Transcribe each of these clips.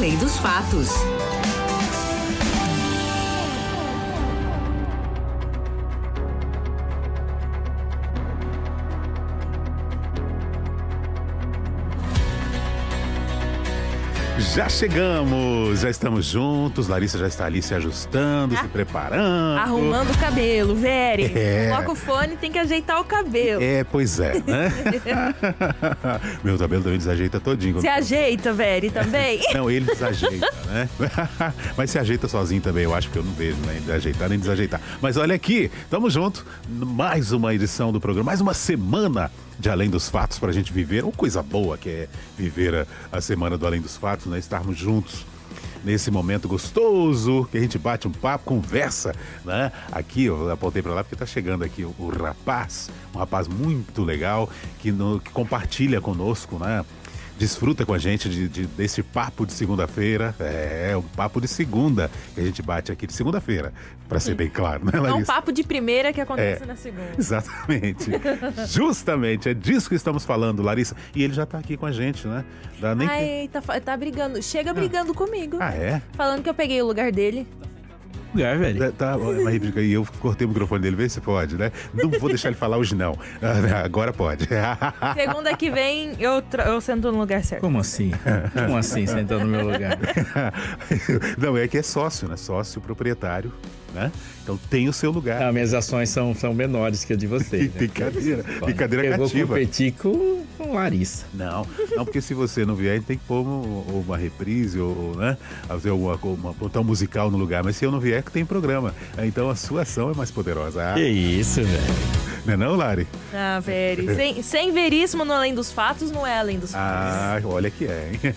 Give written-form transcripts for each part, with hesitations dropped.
Além dos Fatos. Já chegamos, já estamos juntos. Larissa já está ali se ajustando, se preparando. Arrumando o cabelo, Veri. Coloca o fone, tem que ajeitar o cabelo. Pois é, né? Meu cabelo também desajeita todinho. Você ajeita, Veri, também? Não, ele desajeita, né? Mas se ajeita sozinho também, eu acho que eu não vejo, né? Ajeitar nem desajeitar. Mas olha aqui, estamos juntos. Mais uma edição do programa, mais uma semana de Além dos Fatos pra gente viver. Uma coisa boa que é viver a semana do Além dos Fatos, né? Estarmos juntos nesse momento gostoso, que a gente bate um papo, conversa, né? Aqui, eu apontei pra lá porque tá chegando aqui o rapaz, um rapaz muito legal, que compartilha conosco, né? Desfruta com a gente desse papo de segunda-feira. É um papo de segunda que a gente bate aqui de segunda-feira, para ser bem claro, né, Larissa? É um papo de primeira que acontece na segunda. Exatamente. Justamente, é disso que estamos falando, Larissa. E ele já tá aqui com a gente, né? Tá brigando. Chega brigando comigo. Ah, é? Falando que eu peguei o lugar dele. Lugar, velho. E eu cortei o microfone dele, vê se pode, né? Não vou deixar ele falar hoje, não. Agora pode. Segunda que vem, eu sento no lugar certo. Como assim? Como assim, sentou no meu lugar? Não, é que é sócio, né? Sócio proprietário, né? Então tem o seu lugar. Não, minhas ações são menores que a de vocês. Né? Brincadeira eu cativa. Eu vou competir com Larissa. Não, porque se você não vier, a gente tem que pôr uma reprise ou né? Fazer botar um musical no lugar. Mas se eu não vier, que tem programa. Então a sua ação é mais poderosa. Que isso, velho. Não é não, Lari? Ah, Veri. Sem veríssimo no Além dos Fatos, não é Além dos Fatos. Ah, olha que é, hein?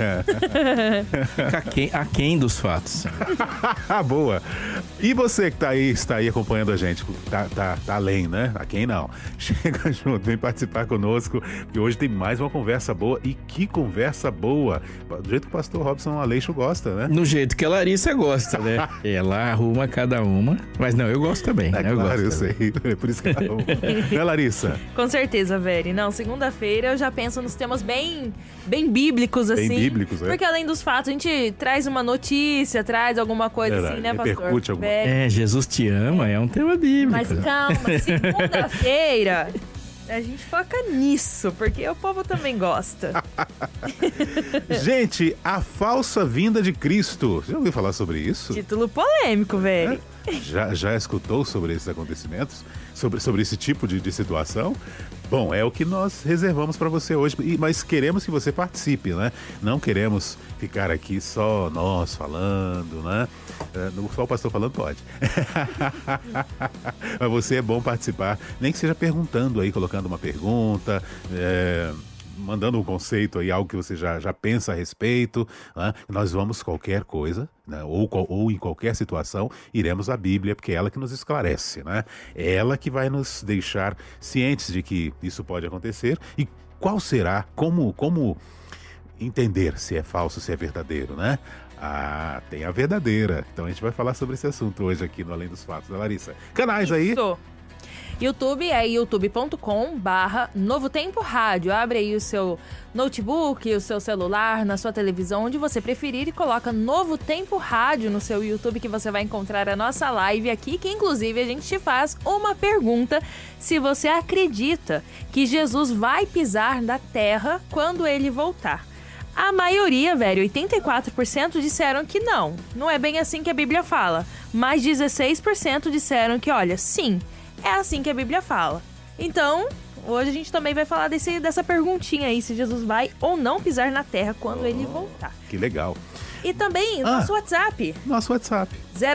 Aquém dos fatos. Boa. E você que está aí acompanhando a gente, tá além, né? Aquém não. Chega junto, vem participar conosco, que hoje tem mais uma conversa boa. E que conversa boa! Do jeito que o pastor Robson Aleixo gosta, né? No jeito que a Larissa gosta, né? Ela arruma cada uma. Mas não, eu gosto também. É, né? Claro, eu sei. É por isso que ela arruma. Né, Larissa? Com certeza, Veri. Não, segunda-feira eu já penso nos temas bem bíblicos, assim. Bem bíblicos, Porque além dos fatos, a gente traz uma notícia, traz alguma coisa assim, né, pastor? Repercute alguma Veri. Jesus te ama, é um tema bíblico. Mas calma, segunda-feira a gente foca nisso, porque o povo também gosta. Gente, a falsa vinda de Cristo. Você já ouviu falar sobre isso? Título polêmico, velho. Já escutou sobre esses acontecimentos? Sobre esse tipo de situação? Bom, é o que nós reservamos para você hoje, mas queremos que você participe, né? Não queremos ficar aqui só nós falando, né? Só o pastor falando pode. Mas você é bom participar, nem que seja perguntando aí, colocando uma pergunta, mandando um conceito aí, algo que você já pensa a respeito, né? Nós vamos qualquer coisa, né? ou em qualquer situação, iremos à Bíblia, porque é ela que nos esclarece, né? É ela que vai nos deixar cientes de que isso pode acontecer e qual será, como entender se é falso, se é verdadeiro, né? Ah, tem a verdadeira. Então a gente vai falar sobre esse assunto hoje aqui no Além dos Fatos, da Larissa. Canais aí? Isso. YouTube é youtube.com/Novo Tempo Rádio. Abre aí o seu notebook, o seu celular, na sua televisão, onde você preferir, e coloca Novo Tempo Rádio no seu YouTube, que você vai encontrar a nossa live aqui, que inclusive a gente te faz uma pergunta: se você acredita que Jesus vai pisar na terra quando ele voltar. A maioria, velho, 84% disseram que não é bem assim que a Bíblia fala, mas 16% disseram que, olha, sim, é assim que a Bíblia fala. Então, hoje a gente também vai falar dessa perguntinha aí, se Jesus vai ou não pisar na terra quando ele voltar. Que legal. E também nosso WhatsApp. Nosso WhatsApp.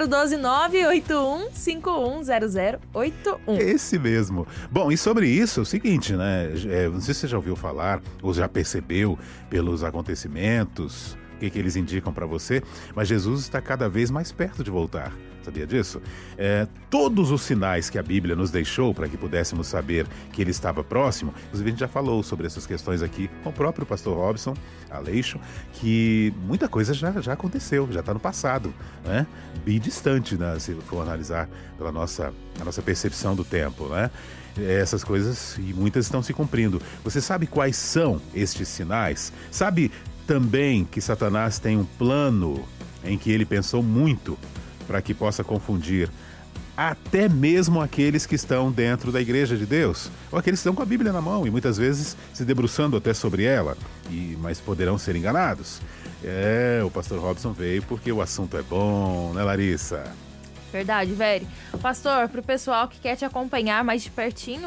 012-981-510081. Esse mesmo. Bom, e sobre isso, é o seguinte, né? Não sei se você já ouviu falar, ou já percebeu pelos acontecimentos, o que eles indicam para você, mas Jesus está cada vez mais perto de voltar. Sabia disso? Todos os sinais que a Bíblia nos deixou para que pudéssemos saber que ele estava próximo, inclusive a gente já falou sobre essas questões aqui com o próprio pastor Robson Aleixo, que muita coisa já aconteceu, já está no passado, né? Bem distante, né? Se for analisar pela a nossa percepção do tempo, né? Essas coisas, e muitas estão se cumprindo. Você sabe quais são estes sinais? Sabe também que Satanás tem um plano em que ele pensou muito para que possa confundir até mesmo aqueles que estão dentro da igreja de Deus, ou aqueles que estão com a Bíblia na mão e muitas vezes se debruçando até sobre ela, mas poderão ser enganados. O pastor Robson veio porque o assunto é bom, né, Larissa? Verdade, velho. Pastor, pro pessoal que quer te acompanhar mais de pertinho,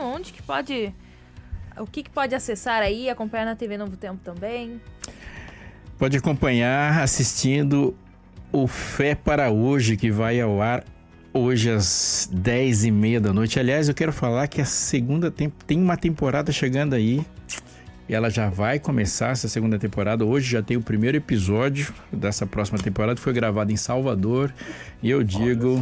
o que pode acessar aí, acompanhar na TV Novo Tempo também? Pode acompanhar assistindo o Fé para Hoje, que vai ao ar hoje às 10h30 da noite. Aliás, eu quero falar que tem uma temporada chegando aí. E ela já vai começar essa segunda temporada. Hoje já tem o primeiro episódio dessa próxima temporada, que foi gravado em Salvador. E eu digo...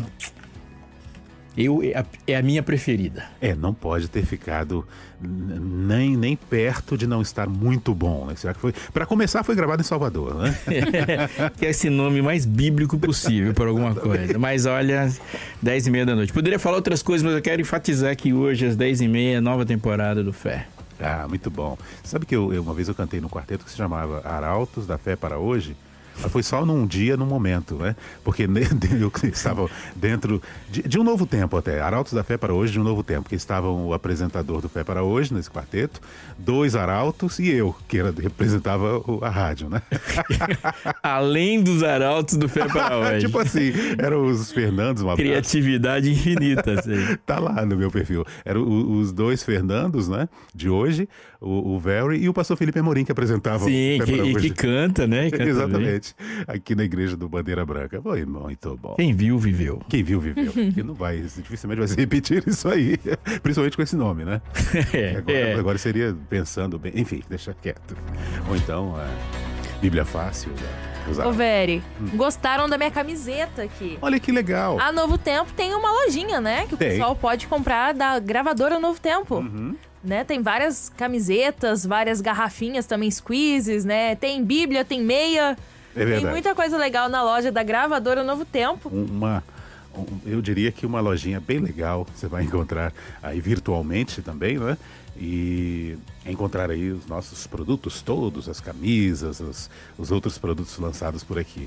é a minha preferida. Não pode ter ficado nem perto de não estar muito bom, né? Será que foi? Para começar, foi gravado em Salvador, né? Que é esse nome mais bíblico possível por alguma coisa. Mas olha, 10h30 da noite. Poderia falar outras coisas, mas eu quero enfatizar que hoje, às 10h30, nova temporada do Fé. Muito bom. Sabe que uma vez eu cantei num quarteto que se chamava Arautos da Fé para Hoje? Mas foi só num dia, num momento, né? Porque eu estava dentro de um novo tempo até. Arautos da Fé para Hoje, de um novo tempo. Que estavam o apresentador do Fé para Hoje, nesse quarteto, 2 arautos e eu, que representava a rádio, né? Além dos arautos do Fé para Hoje. Tipo assim, eram os Fernandos, uma criatividade infinita. Assim. Tá lá no meu perfil. Eram os 2 Fernandos, né? De hoje, o Very e o pastor Felipe Amorim, que apresentava. Sim, que canta, né? Canta exatamente. Aqui na igreja do Bandeira Branca. Foi muito bom. Quem viu, viveu. Quem viu, viveu. E não vai, dificilmente vai se repetir isso aí. Principalmente com esse nome, né? Agora seria pensando bem. Enfim, deixa quieto. Ou então, Bíblia Fácil. Ô, Veri, gostaram da minha camiseta aqui? Olha que legal. A Novo Tempo tem uma lojinha, né? Que o pessoal pode comprar da gravadora Novo Tempo. Né? Tem várias camisetas, várias garrafinhas também, squeezes, né? Tem Bíblia, tem meia. Tem muita coisa legal na loja da gravadora Novo Tempo. Eu diria que uma lojinha bem legal, você vai encontrar aí virtualmente também, né? E encontrar aí os nossos produtos todos, as camisas, os outros produtos lançados por aqui.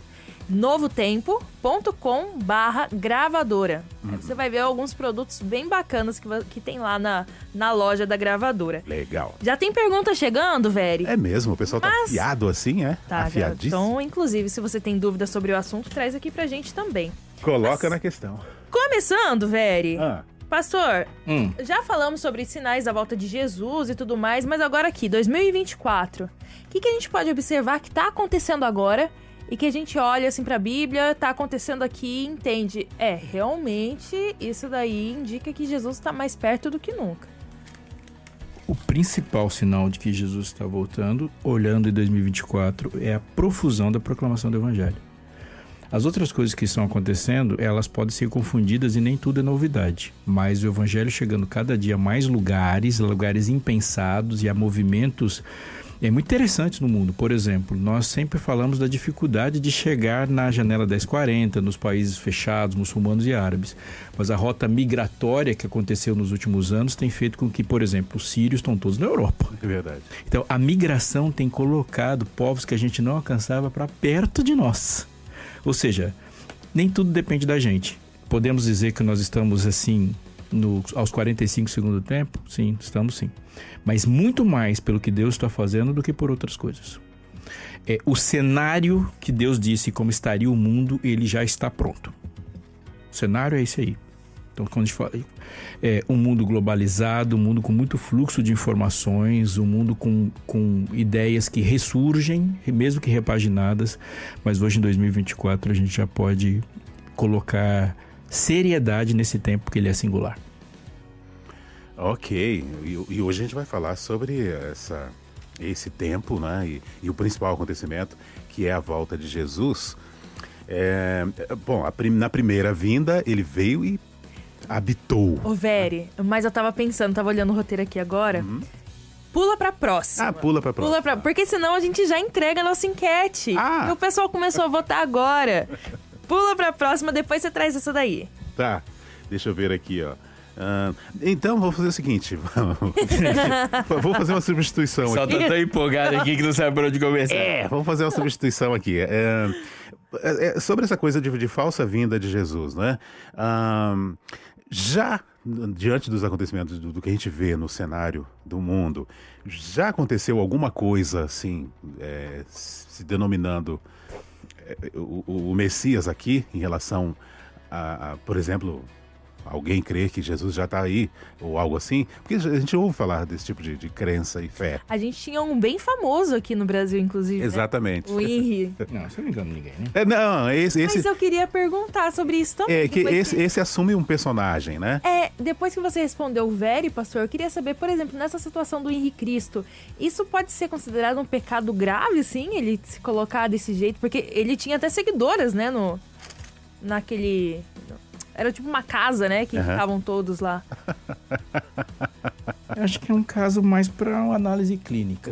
novotempo.com/gravadora. Você vai ver alguns produtos bem bacanas que tem lá na loja da gravadora. Legal. Já tem pergunta chegando, Veri? É mesmo? O pessoal tá afiado assim, é? Tá, afiadíssimo. Então, inclusive, se você tem dúvida sobre o assunto, traz aqui pra gente também. Coloca na questão. Começando, Veri. Pastor, já falamos sobre sinais da volta de Jesus e tudo mais, mas agora aqui, 2024, o que a gente pode observar que tá acontecendo agora e que a gente olha assim pra Bíblia, tá acontecendo aqui e entende, realmente isso daí indica que Jesus tá mais perto do que nunca. O principal sinal de que Jesus está voltando, olhando em 2024, é a profusão da proclamação do Evangelho. As outras coisas que estão acontecendo, elas podem ser confundidas e nem tudo é novidade. Mas o Evangelho chegando cada dia a mais lugares impensados e a movimentos muito interessantes no mundo. Por exemplo, nós sempre falamos da dificuldade de chegar na janela 1040, nos países fechados, muçulmanos e árabes. Mas a rota migratória que aconteceu nos últimos anos tem feito com que, por exemplo, os sírios estão todos na Europa. É verdade. Então, a migração tem colocado povos que a gente não alcançava para perto de nós. Ou seja, nem tudo depende da gente. Podemos dizer que nós estamos assim aos 45 segundos do tempo? Sim, estamos sim. Mas muito mais pelo que Deus está fazendo do que por outras coisas. O cenário que Deus disse como estaria o mundo, ele já está pronto. O cenário é esse aí. Então, quando a gente fala, um mundo globalizado, um mundo com muito fluxo de informações, um mundo com ideias que ressurgem, mesmo que repaginadas, mas hoje em 2024 a gente já pode colocar seriedade nesse tempo porque ele é singular. Ok, e hoje a gente vai falar sobre esse tempo, né? E o principal acontecimento, que é a volta de Jesus. Bom, na primeira vinda, ele veio e habitou. Ô, Veri, mas eu tava pensando, tava olhando o roteiro aqui agora. Pula pra próxima. Pula pra próxima. Porque senão a gente já entrega a nossa enquete. E o pessoal começou a votar agora. Pula pra próxima, depois você traz essa daí. Tá, deixa eu ver aqui, ó. Então, vou fazer o seguinte. Vou fazer uma substituição Só aqui. tô tão empolgado aqui que não sabe por onde começar. Vamos fazer uma substituição aqui. Sobre essa coisa de falsa vinda de Jesus, né? Já diante dos acontecimentos do que a gente vê no cenário do mundo, já aconteceu alguma coisa assim, se denominando o Messias aqui, em relação por exemplo, alguém crer que Jesus já está aí, ou algo assim? Porque a gente ouve falar desse tipo de crença e fé. A gente tinha um bem famoso aqui no Brasil, inclusive. Exatamente. Né? O Henry. Não, você não engana ninguém, né? Não, esse... Mas eu queria perguntar sobre isso também. Esse assume um personagem, né? Depois que você respondeu o Veri, pastor, eu queria saber, por exemplo, nessa situação do Henri Cristo, isso pode ser considerado um pecado grave, sim? Ele se colocar desse jeito? Porque ele tinha até seguidoras, né? Naquele... Era tipo uma casa, né? Que ficavam todos lá. Eu acho que é um caso mais para uma análise clínica.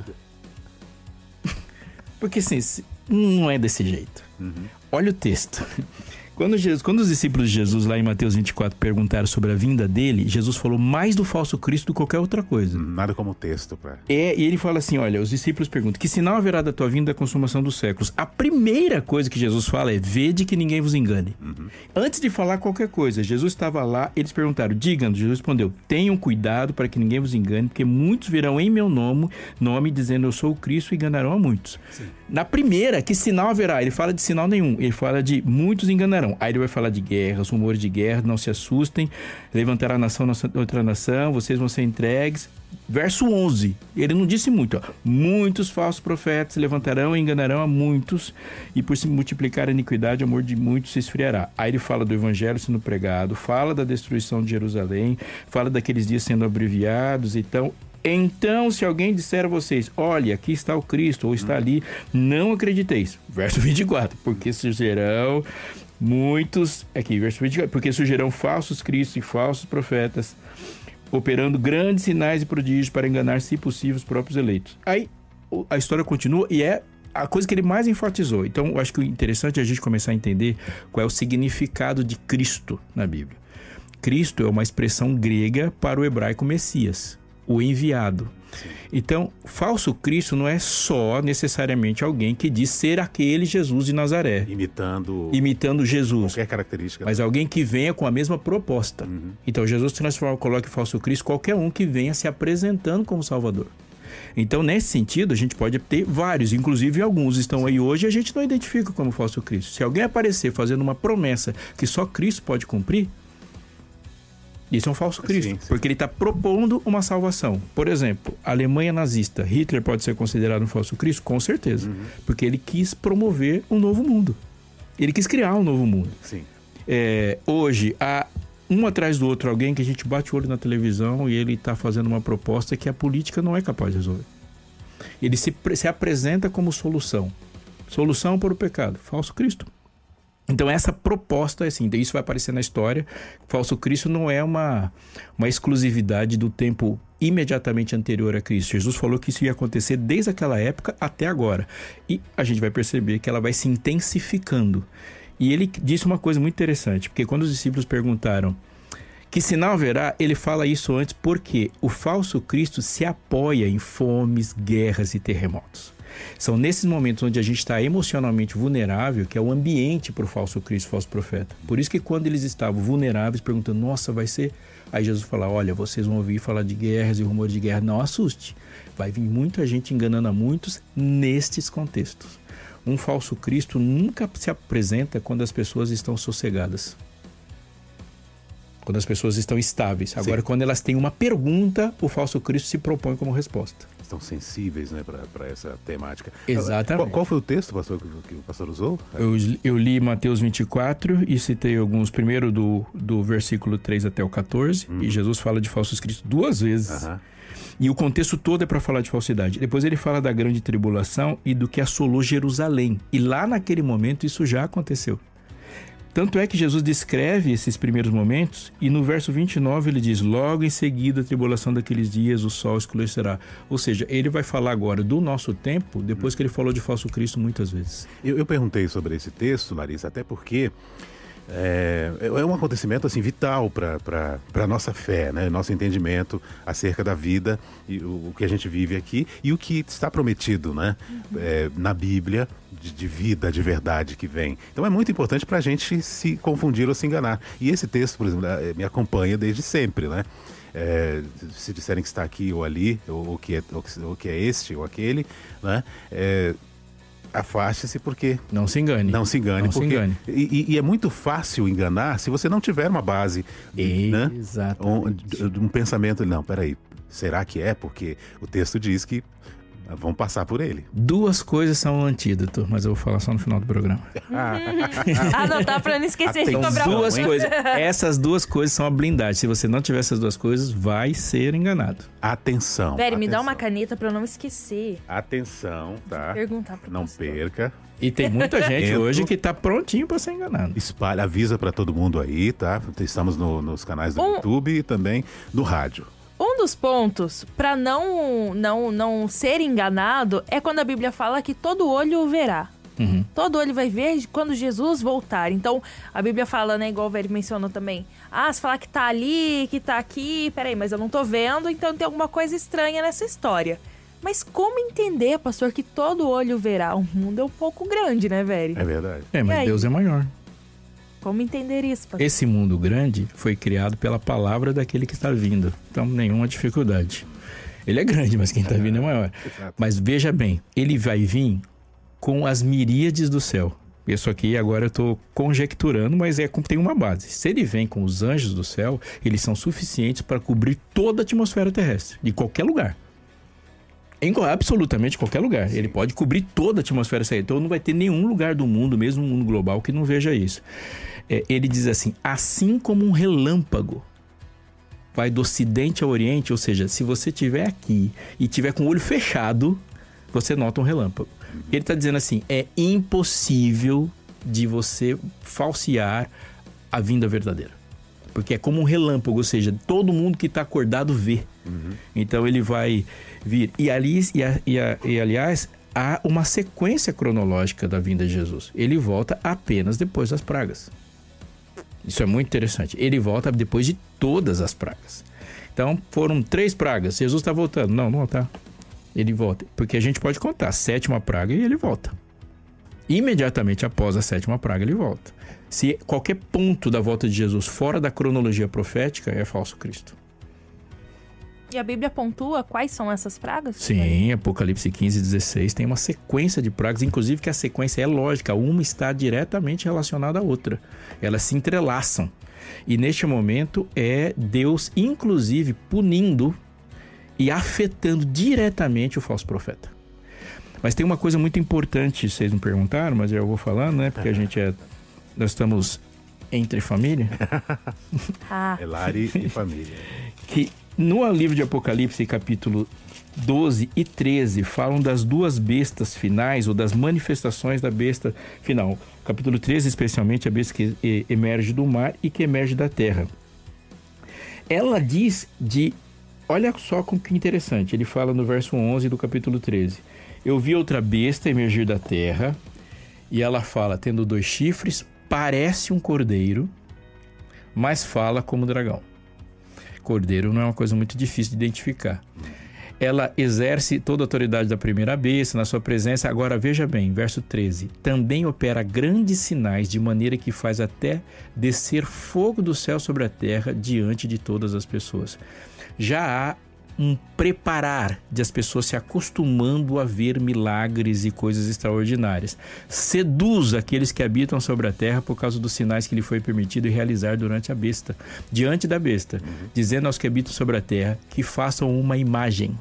Porque assim, não é desse jeito. Olha o texto. Quando os discípulos de Jesus, lá em Mateus 24, perguntaram sobre a vinda dele, Jesus falou mais do falso Cristo do que qualquer outra coisa. Nada como texto. E ele fala assim, olha, os discípulos perguntam, que sinal haverá da tua vinda da consumação dos séculos? A primeira coisa que Jesus fala é, vede que ninguém vos engane. Antes de falar qualquer coisa, Jesus estava lá, eles perguntaram, diga-nos, Jesus respondeu, tenham cuidado para que ninguém vos engane, porque muitos virão em meu nome dizendo eu sou o Cristo e enganarão a muitos. Sim. Na primeira, que sinal haverá? Ele fala de sinal nenhum, ele fala de muitos enganarão. Aí ele vai falar de guerras, rumores de guerra, não se assustem, levantará nação, outra nação, vocês vão ser entregues. Verso 11, ele não disse muito, ó. Muitos falsos profetas levantarão e enganarão a muitos, e por se multiplicar a iniquidade, o amor de muitos se esfriará. Aí ele fala do evangelho sendo pregado, fala da destruição de Jerusalém, fala daqueles dias sendo abreviados, Então, se alguém disser a vocês, olha, aqui está o Cristo, ou está ali, não acrediteis. Verso 24, porque surgirão muitos... Aqui, verso 24, porque surgirão falsos cristos e falsos profetas, operando grandes sinais e prodígios para enganar, se possível, os próprios eleitos. Aí, a história continua e é a coisa que ele mais enfatizou. Então, eu acho que o interessante é a gente começar a entender qual é o significado de Cristo na Bíblia. Cristo é uma expressão grega para o hebraico Messias, o enviado. Sim. Então, falso Cristo não é só necessariamente alguém que diz ser aquele Jesus de Nazaré. Imitando Jesus. Qualquer característica. Mas alguém que venha com a mesma proposta. Então, Jesus coloca falso Cristo qualquer um que venha se apresentando como Salvador. Então, nesse sentido, a gente pode ter vários, inclusive alguns estão aí hoje e a gente não identifica como falso Cristo. Se alguém aparecer fazendo uma promessa que só Cristo pode cumprir, isso é um falso Cristo, sim. Porque ele está propondo uma salvação. Por exemplo, a Alemanha nazista, Hitler pode ser considerado um falso Cristo? Com certeza, porque ele quis promover um novo mundo. Ele quis criar um novo mundo. Sim. Hoje, há um atrás do outro alguém que a gente bate o olho na televisão e ele está fazendo uma proposta que a política não é capaz de resolver. Ele se apresenta como solução. Solução para o pecado. Falso Cristo. Então essa proposta, assim, isso vai aparecer na história. Falso Cristo não é uma exclusividade do tempo imediatamente anterior a Cristo. Jesus falou que isso ia acontecer desde aquela época até agora. E a gente vai perceber que ela vai se intensificando. E ele disse uma coisa muito interessante, porque quando os discípulos perguntaram que sinal haverá, ele fala isso antes porque o falso Cristo se apoia em fomes, guerras e terremotos. São nesses momentos onde a gente está emocionalmente vulnerável que é o ambiente para o falso Cristo, falso profeta. Por isso que quando eles estavam vulneráveis, perguntando, nossa, vai ser... Aí Jesus fala, olha, vocês vão ouvir falar de guerras e rumores de guerra, não assuste. Vai vir muita gente enganando a muitos nestes contextos. Um falso Cristo nunca se apresenta quando as pessoas estão sossegadas. Quando as pessoas estão estáveis. Agora, quando elas têm uma pergunta, o falso Cristo se propõe como resposta. Estão sensíveis, né, para essa temática. Exatamente. Qual foi o texto, pastor, que o pastor usou? Eu li Mateus 24 e citei alguns, primeiro do versículo 3 até o 14, e Jesus fala de falsos cristos 2 vezes. E o contexto todo é para falar de falsidade. Depois ele fala da grande tribulação e do que assolou Jerusalém. E lá naquele momento isso já aconteceu. Tanto é que Jesus descreve esses primeiros momentos e no verso 29 ele diz: logo em seguida a tribulação daqueles dias o sol escurecerá. Ou seja, ele vai falar agora do nosso tempo depois que ele falou de falso Cristo muitas vezes. Eu perguntei sobre esse texto, Larissa, até porque é um acontecimento assim, vital para a nossa fé, né? Nosso entendimento acerca da vida e o que a gente vive aqui e o que está prometido, né? Na Bíblia, de vida, de verdade que vem. Então é muito importante para a gente se confundir ou se enganar. E esse texto, por exemplo, me acompanha desde sempre, né? Se disserem que está aqui ou ali, ou que é este ou aquele, né? Afaste-se porque... Não se engane. Não se engane. E é muito fácil enganar se você não tiver uma base, né? Exatamente. Um pensamento, não, peraí, será que é? Porque o texto diz que vão passar por ele. Duas coisas são um antídoto, mas eu vou falar só no final do programa. Anotar pra não esquecer de cobrar duas coisas. Essas duas coisas são a blindagem. Se você não tiver essas duas coisas, vai ser enganado. Atenção. Velho, me dá uma caneta pra eu não esquecer. Atenção, tá? Perguntar pro não pastor. Perca. E tem muita gente hoje que tá prontinho pra ser enganado. Espalha, avisa pra todo mundo aí, tá? Estamos nos canais do YouTube e também no rádio. Um dos pontos para não ser enganado é quando a Bíblia fala que todo olho o verá. Uhum. Todo olho vai ver quando Jesus voltar. Então, a Bíblia fala, né, igual o Velho mencionou também. Se falar que tá ali, que tá aqui, peraí, mas eu não tô vendo, então tem alguma coisa estranha nessa história. Mas como entender, pastor, que todo olho verá? O mundo é um pouco grande, né, velho? É verdade. Mas Deus é maior. Como entender isso, pastor? Esse mundo grande foi criado pela palavra daquele que está vindo. Então, nenhuma dificuldade. Ele é grande, mas quem está vindo é maior. Mas veja bem, ele vai vir com as miríades do céu. Isso aqui agora eu estou conjecturando, mas tem uma base. Se ele vem com os anjos do céu, eles são suficientes para cobrir toda a atmosfera terrestre, de qualquer lugar. Em absolutamente qualquer lugar. Ele pode cobrir toda a atmosfera terrestre. Então não vai ter nenhum lugar do mundo, mesmo no mundo global, que não veja isso. Ele diz assim como um relâmpago vai do ocidente ao oriente, ou seja, se você estiver aqui e estiver com o olho fechado, você nota um relâmpago. Ele está dizendo assim, é impossível de você falsear a vinda verdadeira. Porque é como um relâmpago, ou seja, todo mundo que está acordado vê. Uhum. Então ele vai vir. E aliás, há uma sequência cronológica da vinda de Jesus. Ele volta apenas depois das pragas. Isso é muito interessante. Ele volta depois de todas as pragas. Então, foram 3 pragas. Jesus está voltando. Não está. Ele volta. Porque a gente pode contar. 7ª praga e ele volta. Imediatamente após a 7ª praga, ele volta. Se qualquer ponto da volta de Jesus fora da cronologia profética, é falso Cristo. E a Bíblia pontua quais são essas pragas? Sim, Apocalipse 15 e 16 tem uma sequência de pragas, inclusive que a sequência é lógica, uma está diretamente relacionada à outra. Elas se entrelaçam. E neste momento é Deus, inclusive, punindo e afetando diretamente o falso profeta. Mas tem uma coisa muito importante, vocês me perguntaram, mas eu vou falando, né? Porque nós estamos entre família. É Lari e família. Que no livro de Apocalipse, capítulo 12 e 13, falam das 2 bestas finais, ou das manifestações da besta final. Capítulo 13, especialmente, a besta que emerge do mar e que emerge da terra. Ela diz olha só como que interessante, ele fala no verso 11 do capítulo 13. Eu vi outra besta emergir da terra, e ela fala, tendo 2 chifres, parece um cordeiro, mas fala como dragão. Cordeiro não é uma coisa muito difícil de identificar. Ela exerce toda a autoridade da primeira besta na sua presença. Agora veja bem, verso 13. Também opera grandes sinais, de maneira que faz até descer fogo do céu sobre a terra diante de todas as pessoas. Já há um preparar de as pessoas se acostumando a ver milagres e coisas extraordinárias. Seduz aqueles que habitam sobre a terra por causa dos sinais que lhe foi permitido realizar diante da besta, dizendo aos que habitam sobre a terra que façam uma imagem.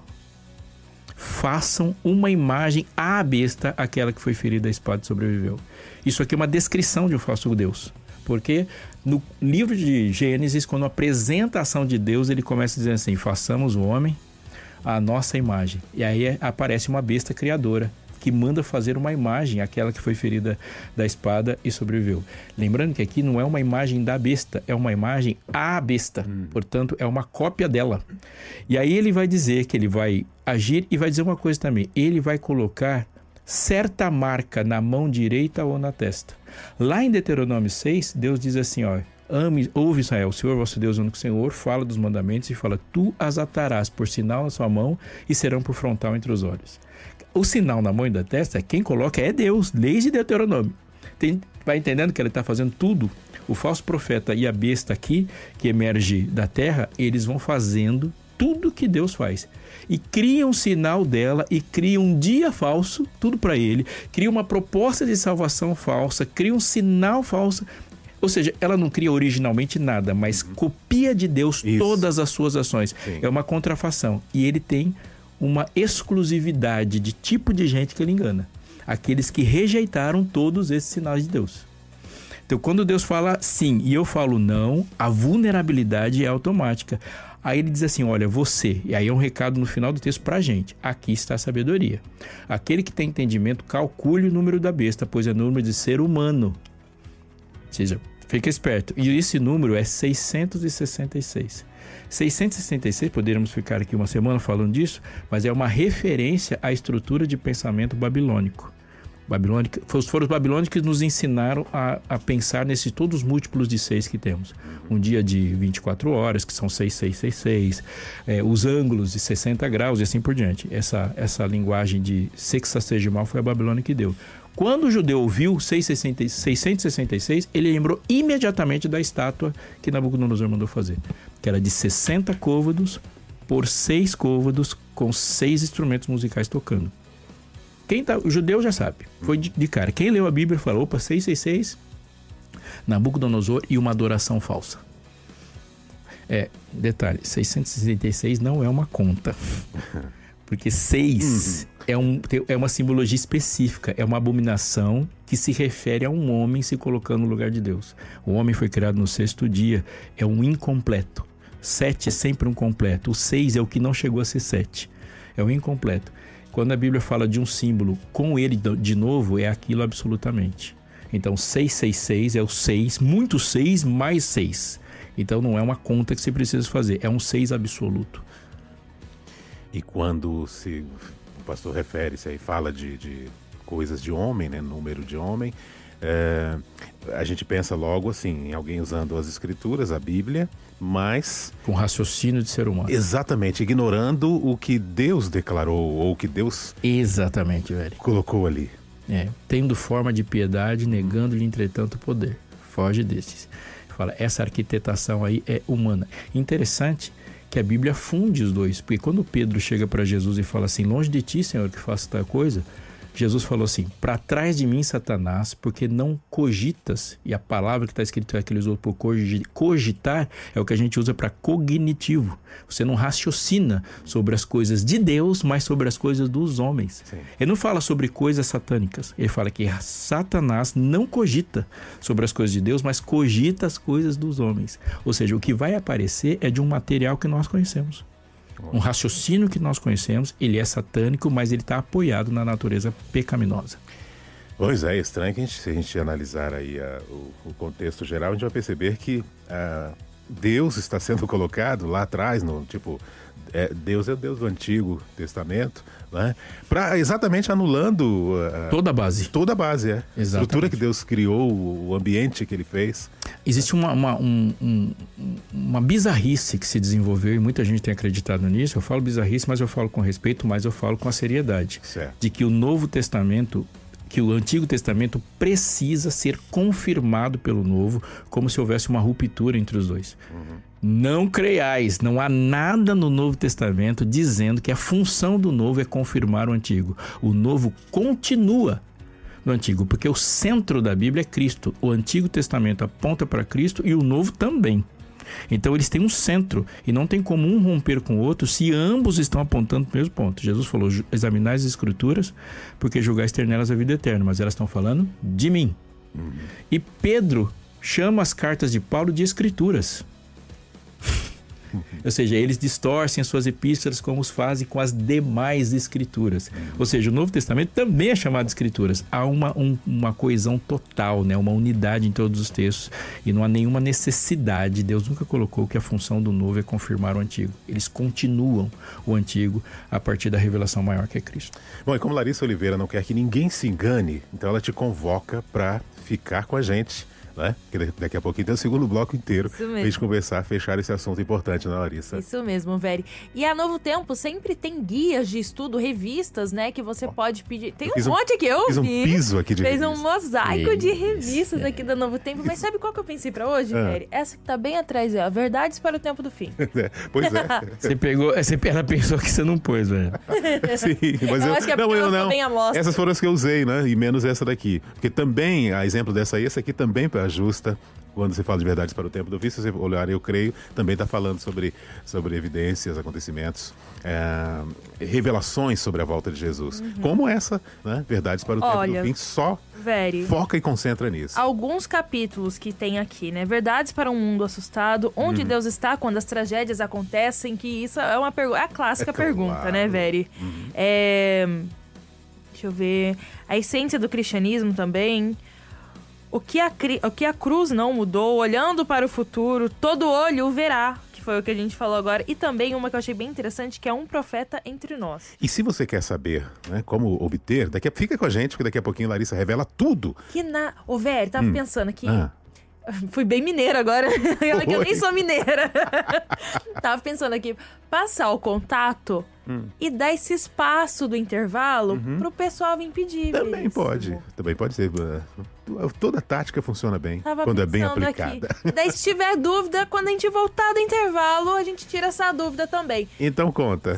Façam uma imagem à besta, aquela que foi ferida à espada e sobreviveu. Isso aqui é uma descrição de um falso Deus. Porque no livro de Gênesis, quando apresenta a ação de Deus, ele começa dizendo assim, façamos o homem à nossa imagem. E aí aparece uma besta criadora, que manda fazer uma imagem, aquela que foi ferida da espada e sobreviveu. Lembrando que aqui não é uma imagem da besta, é uma imagem à besta. Portanto, é uma cópia dela. E aí ele vai dizer que ele vai agir e vai dizer uma coisa também. Ele vai colocar certa marca na mão direita ou na testa. Lá em Deuteronômio 6, Deus diz assim, ó, ouve Israel, o Senhor vosso Deus, o único Senhor, fala dos mandamentos e fala, tu as atarás por sinal na sua mão e serão por frontal entre os olhos. O sinal na mão e da testa, quem coloca é Deus, desde Deuteronômio. Vai entendendo que ele está fazendo tudo? O falso profeta e a besta aqui, que emerge da terra, eles vão fazendo tudo que Deus faz. E cria um sinal dela e cria um dia falso, tudo para ele. Cria uma proposta de salvação falsa, cria um sinal falso. Ou seja, ela não cria originalmente nada, mas copia de Deus todas as suas ações. Sim. É uma contrafação. E ele tem uma exclusividade de tipo de gente que ele engana. Aqueles que rejeitaram todos esses sinais de Deus. Então, quando Deus fala sim e eu falo não, a vulnerabilidade é automática. Aí ele diz assim, olha, você, e aí é um recado no final do texto pra gente, aqui está a sabedoria. Aquele que tem entendimento, calcule o número da besta, pois é número de ser humano. Ou seja, fica esperto. E esse número é 666. 666, poderíamos ficar aqui uma semana falando disso, mas é uma referência à estrutura de pensamento babilônico. Foram os babilônicos que nos ensinaram a pensar nesses todos os múltiplos de 6 que temos. Um dia de 24 horas, que são 6666, os ângulos de 60 graus e assim por diante. Essa linguagem de sexagesimal foi a Babilônia que deu. Quando o judeu ouviu 666, ele lembrou imediatamente da estátua que Nabucodonosor mandou fazer, que era de 60 côvados por 6 côvados, com 6 instrumentos musicais tocando. O judeu já sabe, foi de cara. Quem leu a Bíblia falou, opa, 666, Nabucodonosor e uma adoração falsa. Detalhe, 666 não é uma conta, porque 6 é uma simbologia específica, é uma abominação que se refere a um homem se colocando no lugar de Deus. O homem foi criado no 6º dia, é um incompleto. 7 é sempre um completo, o 6 é o que não chegou a ser 7, é o incompleto. Quando a Bíblia fala de um símbolo com ele de novo, é aquilo absolutamente. Então 666 é o 6, muito 6 mais 6. Então não é uma conta que você precisa fazer, é um 6 absoluto. E quando o pastor refere-se aí, fala de coisas de homem, né, número de homem, a gente pensa logo assim, em alguém usando as escrituras, a Bíblia, mas... com raciocínio de ser humano. Exatamente, ignorando o que Deus declarou, ou o que Deus... exatamente, velho. Colocou ali. Tendo forma de piedade, negando-lhe, entretanto, o poder. Foge desses. Fala, essa arquitetação aí é humana. Interessante que a Bíblia funde os dois, porque quando Pedro chega para Jesus e fala assim, longe de ti, Senhor, que faço tal coisa... Jesus falou assim, para trás de mim, Satanás, porque não cogitas, e a palavra que está escrita que ele usou por cogitar é o que a gente usa para cognitivo. Você não raciocina sobre as coisas de Deus, mas sobre as coisas dos homens. Sim. Ele não fala sobre coisas satânicas, ele fala que Satanás não cogita sobre as coisas de Deus, mas cogita as coisas dos homens. Ou seja, o que vai aparecer é de um material que nós conhecemos. Um raciocínio que nós conhecemos, ele é satânico, mas ele está apoiado na natureza pecaminosa. Pois é estranho que se a gente analisar aí o contexto geral, a gente vai perceber que Deus está sendo colocado lá atrás, Deus é o Deus do Antigo Testamento, né? Para exatamente anulando toda a base. Toda a base, a estrutura que Deus criou, o ambiente que ele fez. Existe uma bizarrice que se desenvolveu e muita gente tem acreditado nisso. Eu falo bizarrice, mas eu falo com respeito, mas eu falo com a seriedade. Certo. De que o Novo Testamento, que o Antigo Testamento precisa ser confirmado pelo Novo, como se houvesse uma ruptura entre os dois. Não creiais, não há nada no Novo Testamento dizendo que a função do Novo é confirmar o Antigo. O Novo continua no Antigo, porque o centro da Bíblia é Cristo. O Antigo Testamento aponta para Cristo e o Novo também. Então eles têm um centro e não tem como um romper com o outro se ambos estão apontando para o mesmo ponto. Jesus falou, examinai as Escrituras porque julgais ter nelas a vida eterna, mas elas estão falando de mim. E Pedro chama as cartas de Paulo de Escrituras. Ou seja, eles distorcem as suas epístolas como os fazem com as demais escrituras. Ou seja, o Novo Testamento também é chamado de escrituras. Há uma coesão total, né? Uma unidade em todos os textos. E não há nenhuma necessidade. Deus nunca colocou que a função do novo é confirmar o antigo. Eles continuam o antigo a partir da revelação maior que é Cristo. Bom, e como Larissa Oliveira não quer que ninguém se engane, então ela te convoca para ficar com a gente, né? Porque daqui a pouquinho tem o segundo bloco inteiro pra gente conversar, fechar esse assunto importante, né, Larissa? Isso mesmo, Veri. E a Novo Tempo sempre tem guias de estudo, revistas, né? Que você pode pedir. Tem um monte aqui, eu fiz vi. Um piso aqui de Fez revista. um mosaico de revistas aqui da Novo Tempo. Mas sabe qual que eu pensei pra hoje, Veri? Essa que tá bem atrás, é a Verdades para o Tempo do Fim. Pois é. Ela pensou que você não pôs, velho. Sim, mas eu acho que é porque eu ela não. bem à mostra. Essas foram as que eu usei, né? E menos essa daqui. Porque também, a exemplo dessa aí, essa aqui também ajusta. Quando se fala de Verdades para o Tempo do Fim, se você olhar, eu creio, também está falando sobre evidências, acontecimentos, revelações sobre a volta de Jesus. Como essa, né? Verdades para o Tempo do Fim, só Veri, foca e concentra nisso. Alguns capítulos que tem aqui, né? Verdades para um mundo assustado, onde Deus está quando as tragédias acontecem, que isso é uma pergunta, é a clássica pergunta, né, Veri? Deixa eu ver. A essência do cristianismo também. O que a cruz não mudou, olhando para o futuro, todo olho o verá, que foi o que a gente falou agora. E também uma que eu achei bem interessante, que é um profeta entre nós. E se você quer saber, né, como obter, fica com a gente, porque daqui a pouquinho Larissa revela tudo. Ô, Vério, tava pensando aqui... Fui bem mineira agora, que eu nem sou mineira. Tava pensando aqui, passar o contato e dar esse espaço do intervalo pro pessoal vir pedir. Também pode ser. Toda tática funciona bem, quando é bem aplicada. Aqui. Daí, se tiver dúvida, quando a gente voltar do intervalo, a gente tira essa dúvida também. Então conta.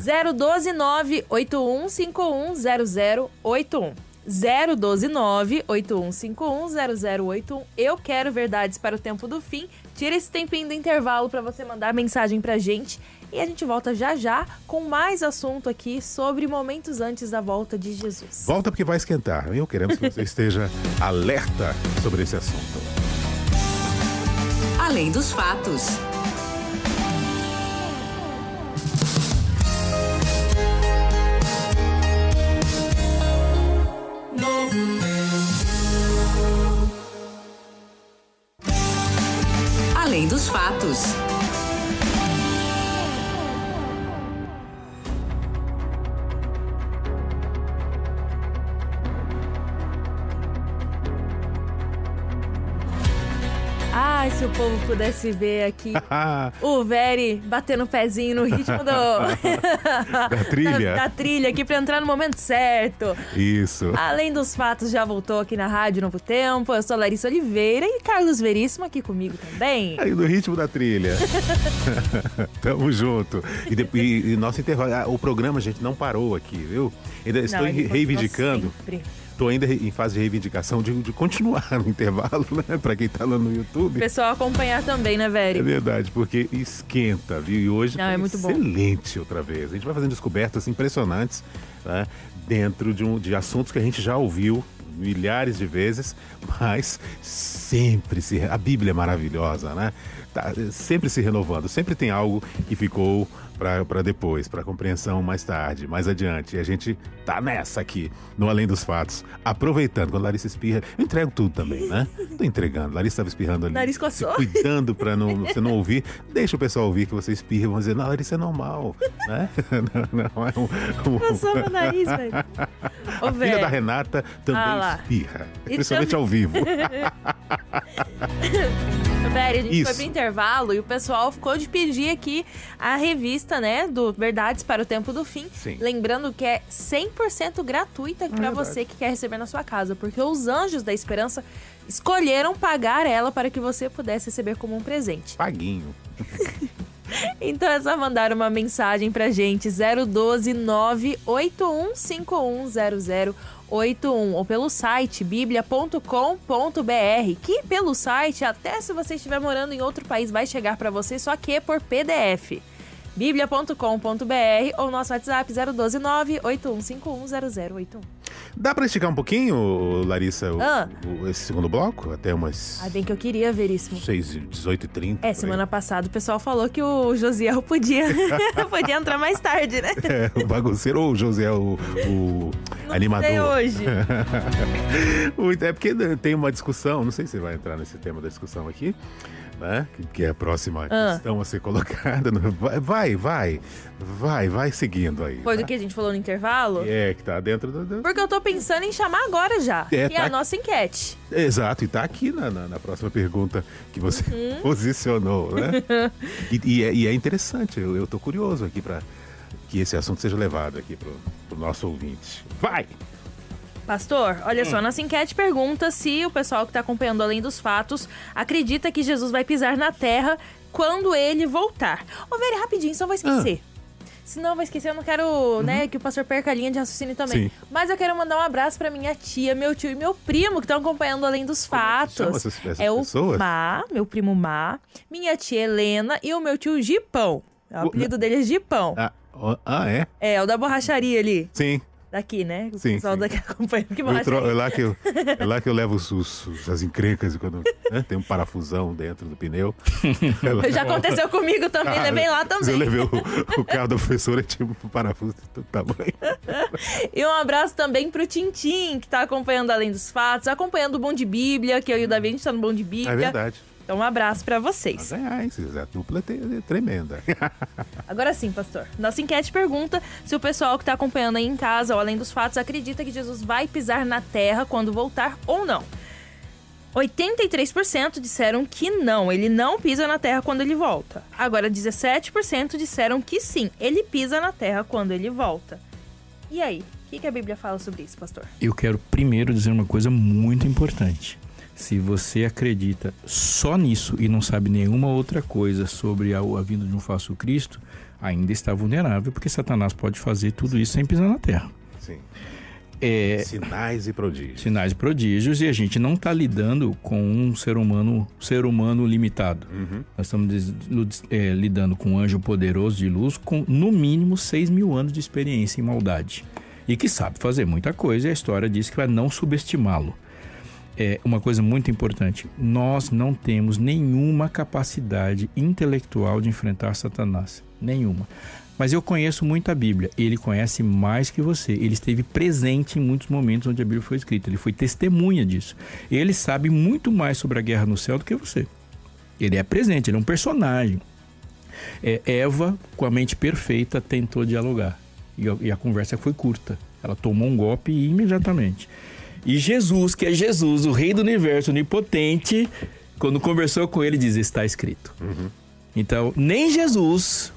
012-981510081. 012-981510081. Eu quero Verdades para o Tempo do Fim. Tira esse tempinho do intervalo para você mandar mensagem pra gente. E a gente volta já com mais assunto aqui sobre momentos antes da volta de Jesus. Volta porque vai esquentar. Eu queremos que você esteja alerta sobre esse assunto. Além dos fatos. Além dos fatos. Ai, se o povo pudesse ver aqui o Veri batendo o pezinho no ritmo da trilha. Da trilha aqui pra entrar no momento certo. Isso. Além dos fatos, já voltou aqui na Rádio Novo Tempo. Eu sou Larissa Oliveira e Carlos Veríssimo aqui comigo também. Aí, no ritmo da trilha. Tamo junto. E nosso intervalo, o programa, gente, não parou aqui, viu? Ainda estou reivindicando. Estou ainda em fase de reivindicação de continuar no intervalo, né? Pra quem tá lá no YouTube. O pessoal acompanhar também, né, Veri? É verdade, porque esquenta, viu? E hoje é muito excelente outra vez. A gente vai fazendo descobertas impressionantes, né? Dentro de assuntos que a gente já ouviu milhares de vezes, mas sempre a Bíblia é maravilhosa, né? Tá sempre se renovando, sempre tem algo que ficou para depois, para compreensão mais tarde, mais adiante. E a gente tá nessa aqui, no Além dos Fatos, aproveitando. Quando a Larissa espirra, eu entrego tudo também, né? Tô entregando. Larissa estava espirrando ali, nariz coçou. Cuidando para você não ouvir. Deixa o pessoal ouvir que você espirra e vão dizer, não, Larissa é normal, né? Não é coçou meu nariz, velho. A filha da Renata também espirra, principalmente ao vivo. Velho, a gente foi pro intervalo e o pessoal ficou de pedir aqui a revista, né, do Verdades para o Tempo do Fim. Sim. Lembrando que é 100% gratuita para você que quer receber na sua casa, porque os Anjos da Esperança escolheram pagar ela para que você pudesse receber como um presente. Paguinho. Então é só mandar uma mensagem pra gente, 012-981510081 ou pelo site biblia.com.br, que pelo site, até se você estiver morando em outro país, vai chegar pra você, só que é por PDF. biblia.com.br ou nosso WhatsApp 012-981510081. Dá pra esticar um pouquinho, Larissa, esse segundo bloco? Até umas... Bem que eu queria, Veríssimo. 18h30. Semana passada o pessoal falou que o Josiel podia entrar mais tarde, né? O bagunceiro ou o Josiel, o animador? Não sei hoje. É porque tem uma discussão, não sei se vai entrar nesse tema da discussão aqui, né? Que é a próxima questão a ser colocada. Vai seguindo aí. Foi tá? do que a gente falou no intervalo? Que tá dentro do... Porque eu tô pensando em chamar agora já, que é a nossa enquete. Exato, e tá aqui na próxima pergunta que você posicionou, né? e é interessante, eu tô curioso aqui para que esse assunto seja levado aqui pro nosso ouvinte. Vai! Pastor, olha só, nossa enquete pergunta se o pessoal que está acompanhando Além dos Fatos acredita que Jesus vai pisar na terra quando ele voltar. Ô, Veri, rapidinho, só vou esquecer. Se não, vou esquecer, eu não quero, né, que o pastor perca a linha de raciocínio também. Sim. Mas eu quero mandar um abraço pra minha tia, meu tio e meu primo que estão acompanhando Além dos Fatos. Como essas o pessoas? meu primo Má, minha tia Helena e o meu tio Gipão. O apelido dele é Gipão. É? É o da borracharia ali. Sim. Daqui, né? O Sim, pessoal sim. daqui acompanha. Que É lá que eu levo as encrencas quando tem um parafusão dentro do pneu. Já aconteceu comigo também, levei lá também. Eu levei o carro da professora, tinha um parafuso do tamanho. E um abraço também pro Tintim, que tá acompanhando Além dos Fatos, acompanhando o Bom de Bíblia, que eu e o Davi, a gente tá no Bom de Bíblia. É verdade. Então um abraço pra vocês. A dupla é tremenda. Agora sim, pastor. Nossa enquete pergunta se o pessoal que tá acompanhando aí em casa ou Além dos Fatos acredita que Jesus vai pisar na terra quando voltar ou não. 83% disseram que não, ele não pisa na terra quando ele volta. Agora 17% disseram que sim, ele pisa na terra quando ele volta. E aí, o que a Bíblia fala sobre isso, pastor? Eu quero primeiro dizer uma coisa muito importante. Se você acredita só nisso e não sabe nenhuma outra coisa sobre a vinda de um falso Cristo, ainda está vulnerável, porque Satanás pode fazer tudo isso sem pisar na terra. Sim. Sinais e prodígios. Sinais e prodígios, e a gente não está lidando com um ser humano limitado. Nós estamos lidando com um anjo poderoso de luz com, no mínimo, 6.000 anos de experiência em maldade. E que sabe fazer muita coisa, e a história diz que vai não subestimá-lo. É uma coisa muito importante. Nós não temos nenhuma capacidade intelectual de enfrentar Satanás. Nenhuma. Mas eu conheço muito a Bíblia. Ele conhece mais que você. Ele esteve presente em muitos momentos onde a Bíblia foi escrita. Ele foi testemunha disso. Ele sabe muito mais sobre a guerra no céu do que você. Ele é presente, ele é um personagem. Eva, com a mente perfeita, tentou dialogar. E a conversa foi curta. Ela tomou um golpe imediatamente. E Jesus, que é Jesus, o rei do universo, onipotente, quando conversou com ele, diz, está escrito. Então, nem Jesus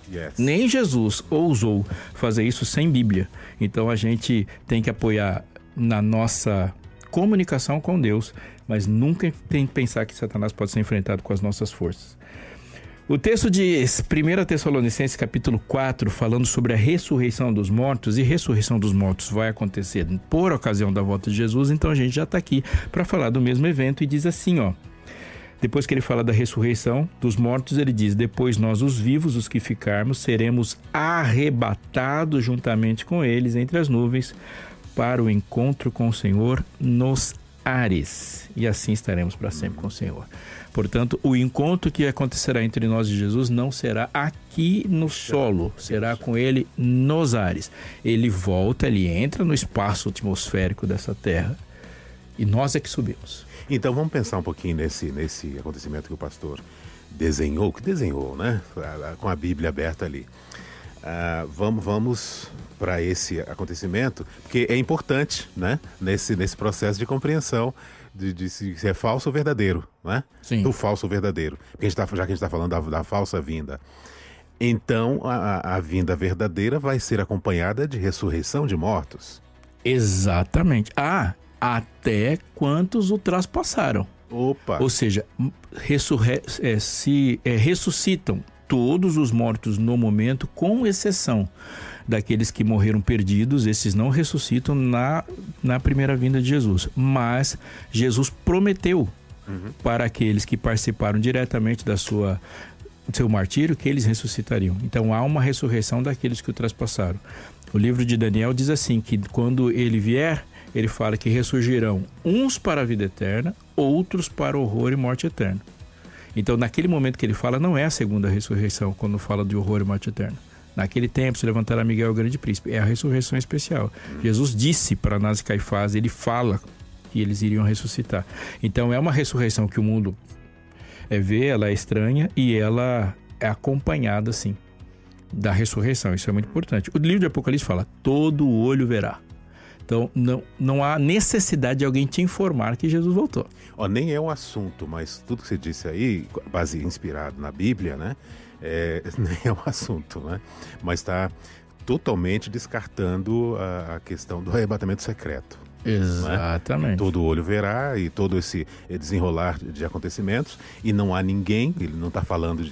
ousou fazer isso sem Bíblia. Então, a gente tem que apoiar na nossa comunicação com Deus, mas nunca tem que pensar que Satanás pode ser enfrentado com as nossas forças. O texto de 1 Tessalonicenses capítulo 4, falando sobre a ressurreição dos mortos, e ressurreição dos mortos vai acontecer por ocasião da volta de Jesus, então a gente já está aqui para falar do mesmo evento e diz assim, depois que ele fala da ressurreição dos mortos, ele diz, depois nós os vivos, os que ficarmos, seremos arrebatados juntamente com eles entre as nuvens para o encontro com o Senhor nos ares, e assim estaremos para sempre com o Senhor. Portanto, o encontro que acontecerá entre nós e Jesus não será aqui no solo, será com ele nos ares. Ele volta, ele entra no espaço atmosférico dessa terra e nós é que subimos. Então vamos pensar um pouquinho nesse acontecimento que o pastor desenhou, né? Com a Bíblia aberta ali. Vamos para esse acontecimento, porque é importante, né? Nesse processo de compreensão de se é falso ou verdadeiro, né? Sim. Do falso ou verdadeiro. Porque já que a gente está falando da falsa vinda. Então, a vinda verdadeira vai ser acompanhada de ressurreição de mortos. Exatamente. Até quantos o traspassaram. Opa! Ou seja, ressuscitam todos os mortos no momento, com exceção daqueles que morreram perdidos. Esses não ressuscitam na primeira vinda de Jesus. Mas Jesus prometeu para aqueles que participaram diretamente da sua seu martírio que eles ressuscitariam. Então há uma ressurreição daqueles que o traspassaram. O livro de Daniel diz assim, que quando ele vier, ele fala que ressurgirão uns para a vida eterna, outros para o horror e morte eterna. Então naquele momento que ele fala, não é a segunda ressurreição, quando fala de horror e morte eterna. Naquele tempo se levantará Miguel, o grande príncipe. É a ressurreição especial. Jesus disse para Anás e Caifás, ele fala que eles iriam ressuscitar. Então é uma ressurreição que o mundo vê, ela é estranha e ela é acompanhada, sim, da ressurreição. Isso é muito importante. O livro de Apocalipse fala, todo olho verá. Então não há necessidade de alguém te informar que Jesus voltou. Nem é um assunto, mas tudo que você disse aí, inspirado na Bíblia, né? Nem é um assunto, né? Mas está totalmente descartando a questão do arrebatamento secreto. Exatamente. Né? Todo olho verá e todo esse desenrolar de acontecimentos, e não há ninguém, ele não está falando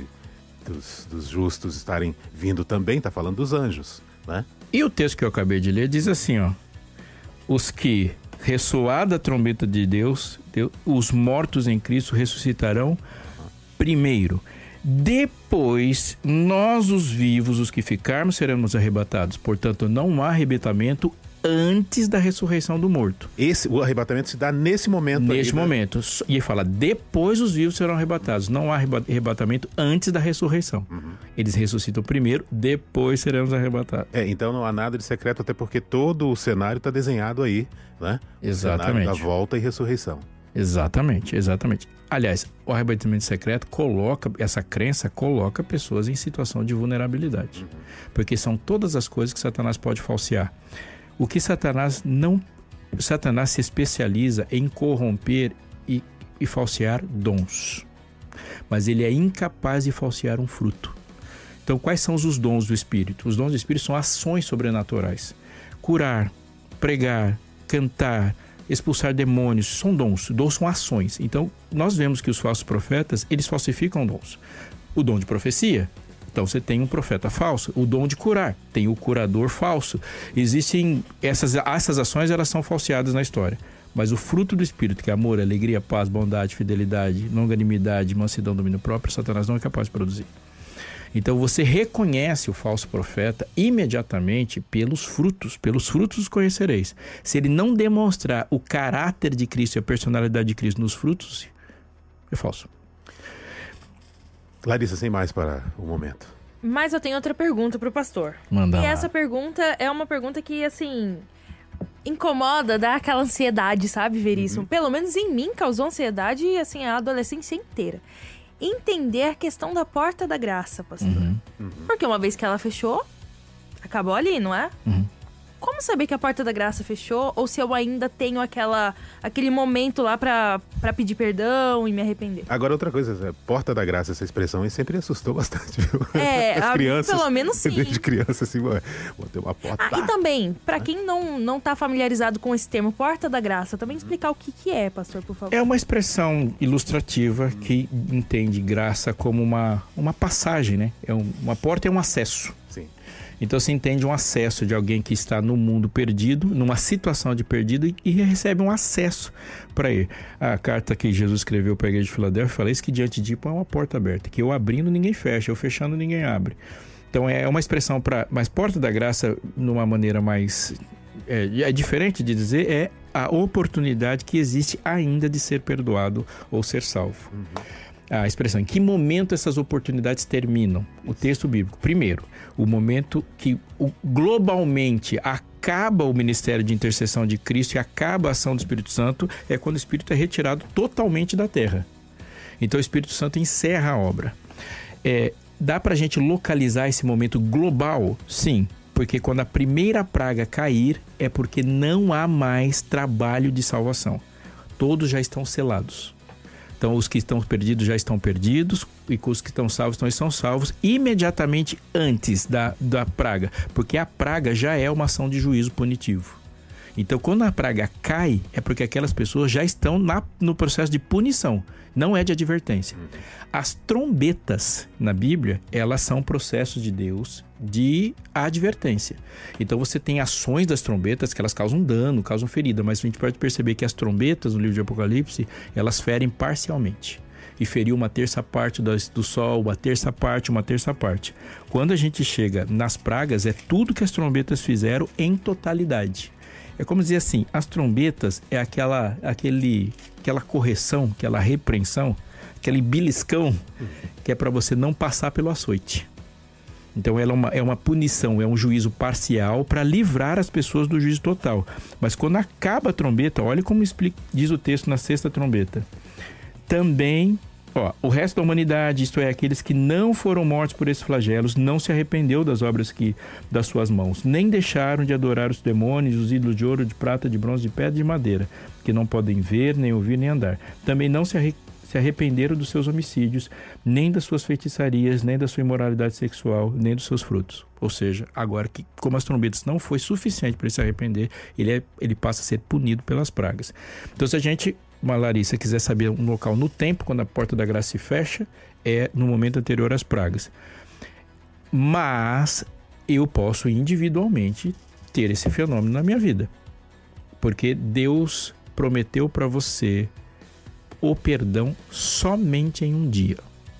dos justos estarem vindo também, está falando dos anjos, né? E o texto que eu acabei de ler diz assim, os que ressoada a trombeta de Deus, os mortos em Cristo ressuscitarão primeiro. Depois, nós os vivos, os que ficarmos, seremos arrebatados. Portanto, não há arrebatamento antes da ressurreição do morto. O arrebatamento se dá nesse momento. Neste momento. E ele fala, depois os vivos serão arrebatados. Não há arrebatamento antes da ressurreição. Eles ressuscitam primeiro, depois seremos arrebatados. Então não há nada de secreto, até porque todo o cenário está desenhado aí, né? Exatamente. O cenário da volta e ressurreição. Exatamente. Aliás, o arrebatamento secreto essa crença coloca pessoas em situação de vulnerabilidade. Porque são todas as coisas que Satanás pode falsear. O que Satanás se especializa em corromper e falsear dons. Mas ele é incapaz de falsear um fruto. Então, quais são os dons do Espírito? Os dons do Espírito são ações sobrenaturais. Curar, pregar, cantar, expulsar demônios, são dons. Dons são ações. Então, nós vemos que os falsos profetas, eles falsificam dons. O dom de profecia, então você tem um profeta falso. O dom de curar, tem o curador falso. Existem essas ações, elas são falseadas na história. Mas o fruto do Espírito, que é amor, alegria, paz, bondade, fidelidade, longanimidade, mansidão, domínio próprio, Satanás não é capaz de produzir. Então você reconhece o falso profeta imediatamente pelos frutos os conhecereis. Se ele não demonstrar o caráter de Cristo e a personalidade de Cristo nos frutos, é falso. Larissa, sem mais para o momento. Mas eu tenho outra pergunta para o pastor. Manda lá. Essa pergunta é uma pergunta que, assim, incomoda, dá aquela ansiedade, sabe, Veríssimo? Pelo menos em mim causou ansiedade, assim, a adolescência inteira. Entender a questão da porta da graça, pastor. Porque uma vez que ela fechou, acabou ali, não é? Como saber que a porta da graça fechou? Ou se eu ainda tenho aquele momento lá pra pedir perdão e me arrepender? Agora, outra coisa, porta da graça, essa expressão aí sempre assustou bastante, viu? As crianças, pelo menos sim. Desde criança, assim, vou ter uma porta. E também, pra quem não tá familiarizado com esse termo, porta da graça, também explicar o que é, pastor, por favor. É uma expressão ilustrativa que entende graça como uma passagem, né? Uma porta é um acesso. Sim. Então você entende um acesso de alguém que está no mundo perdido, numa situação de perdido, e recebe um acesso para ir. A carta que Jesus escreveu para a igreja de Filadélfia fala isso, que diante de é uma porta aberta, que eu abrindo ninguém fecha, eu fechando ninguém abre. Então é uma expressão mas porta da graça, numa maneira mais diferente de dizer, é a oportunidade que existe ainda de ser perdoado ou ser salvo. A expressão, em que momento essas oportunidades terminam? O texto bíblico. Primeiro, o momento que globalmente acaba o ministério de intercessão de Cristo e acaba a ação do Espírito Santo, é quando o Espírito é retirado totalmente da terra. Então o Espírito Santo encerra a obra. Dá pra gente localizar esse momento global? Sim, porque quando a primeira praga cair, é porque não há mais trabalho de salvação. Todos já estão selados. Então, os que estão perdidos já estão perdidos, e os que estão salvos estão salvos imediatamente antes da praga, porque a praga já é uma ação de juízo punitivo. Então, quando a praga cai, é porque aquelas pessoas já estão no processo de punição, não é de advertência. As trombetas na Bíblia, elas são processos de Deus de advertência. Então você tem ações das trombetas que elas causam dano, causam ferida, mas a gente pode perceber que as trombetas no livro de Apocalipse, elas ferem parcialmente. e feriu uma terça parte do sol, uma terça parte. Quando a gente chega nas pragas, é tudo que as trombetas fizeram em totalidade. É como dizer assim, as trombetas é aquela correção, aquela repreensão, aquele beliscão que é para você não passar pelo açoite. Então ela é uma punição, é um juízo parcial para livrar as pessoas do juízo total. Mas quando acaba a trombeta, olha como diz o texto na sexta trombeta. Também, o resto da humanidade, isto é, aqueles que não foram mortos por esses flagelos, não se arrependeu das obras das suas mãos, nem deixaram de adorar os demônios, os ídolos de ouro, de prata, de bronze, de pedra e de madeira, que não podem ver, nem ouvir, nem andar. Também não se arrependeram dos seus homicídios, nem das suas feitiçarias, nem da sua imoralidade sexual, nem dos seus frutos. Ou seja, agora que como as trombetas não foi suficiente para ele se arrepender, ele passa a ser punido pelas pragas. Então, se a gente, Larissa, quiser saber um local no tempo, quando a porta da graça se fecha, é no momento anterior às pragas. Mas eu posso individualmente ter esse fenômeno na minha vida. Porque Deus prometeu para você o perdão somente em um dia.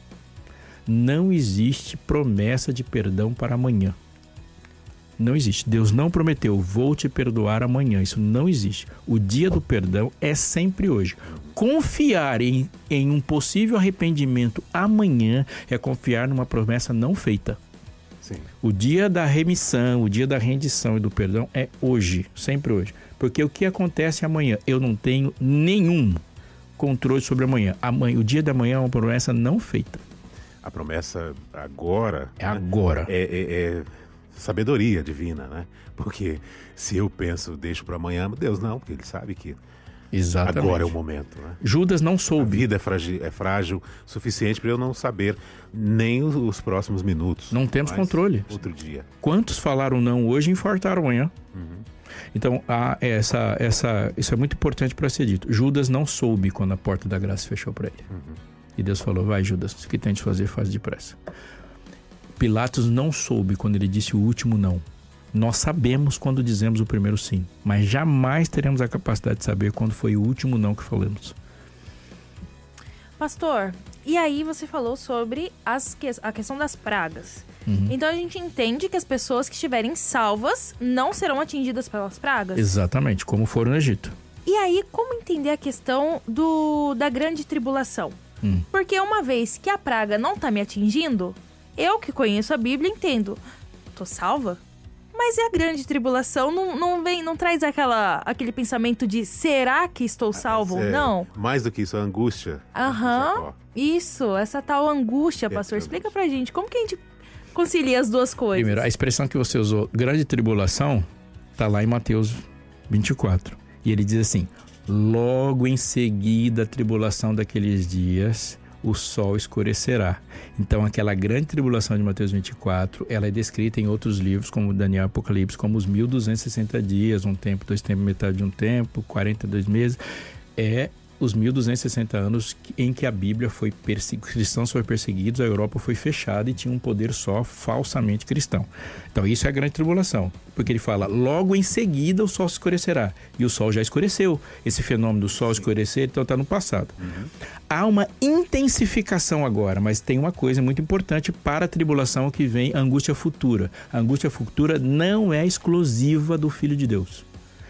Não existe promessa de perdão para amanhã. Não existe. Deus não prometeu, vou te perdoar amanhã. Isso não existe. O dia do perdão é sempre hoje. Confiar em um possível arrependimento amanhã é confiar numa promessa não feita. Sim. O dia da remissão, o dia da rendição e do perdão é hoje, sempre hoje. Porque o que acontece amanhã? Eu não tenho nenhum controle sobre amanhã. O dia da manhã é uma promessa não feita. A promessa agora... É agora. É sabedoria divina, né? Porque se eu penso, deixo para amanhã, Deus não, porque Ele sabe que exatamente. Agora é o momento, né? Judas não soube. A vida é frágil o suficiente para eu não saber nem os próximos minutos. Não temos controle. Outro dia. Quantos falaram não hoje e infartaram amanhã? Então, isso é muito importante para ser dito. Judas não soube quando a porta da graça fechou para ele. E Deus falou, vai Judas, o que tem de fazer, faz depressa. Pilatos não soube quando ele disse o último não. Nós sabemos quando dizemos o primeiro sim, mas jamais teremos a capacidade de saber quando foi o último não que falamos. Pastor, e aí você falou sobre a questão das pragas. Então a gente entende que as pessoas que estiverem salvas não serão atingidas pelas pragas? Exatamente, como foram no Egito. E aí, como entender a questão da grande tribulação? Porque uma vez que a praga não está me atingindo, eu que conheço a Bíblia entendo, tô salva? Mas e a grande tribulação não traz aquele pensamento de será que estou salvo ou não? Mais do que isso, a angústia. Isso, essa tal angústia, pastor. Explica pra gente, como que a gente concilia as duas coisas? Primeiro, a expressão que você usou, grande tribulação, tá lá em Mateus 24. E ele diz assim, logo em seguida a tribulação daqueles dias, o sol escurecerá. Então, aquela grande tribulação de Mateus 24, ela é descrita em outros livros, como Daniel e Apocalipse, como os 1260 dias, um tempo, 2 tempos, metade de um tempo, 42 meses. É os 1260 anos em que a Bíblia foi cristãos foram perseguidos, a Europa foi fechada e tinha um poder só falsamente cristão. Então isso é a grande tribulação, porque ele fala, logo em seguida o sol se escurecerá, e o sol já escureceu. Esse fenômeno do sol escurecer, então está no passado. Há uma intensificação agora, mas tem uma coisa muito importante para a tribulação que vem, a angústia futura. A angústia futura não é exclusiva do Filho de Deus.